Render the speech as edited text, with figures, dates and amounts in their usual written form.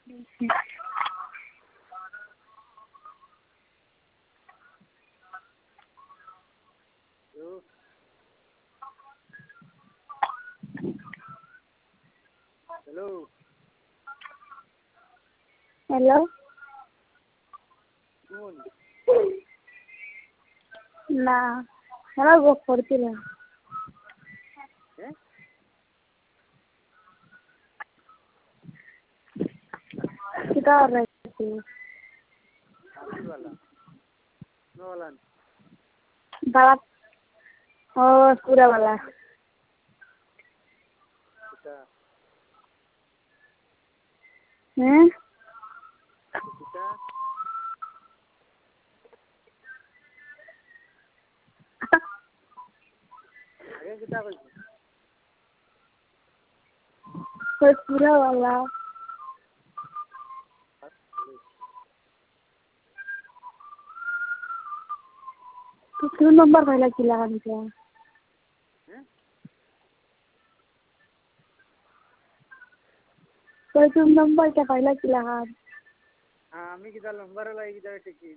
hello hello कौन ना हमरा वो करतील है कितना रहती आखिर वाला नो वाला बड़ा और पूरा वाला कितना हैं कितना आगे कितना कोई कोई पूरा वाला तो क्यों नंबर पहला की लगा दीजिए हैं कोई तुम नंबर क्या पहला की लगा हाँ आम्ही किती नंबर वाला किती टिकीट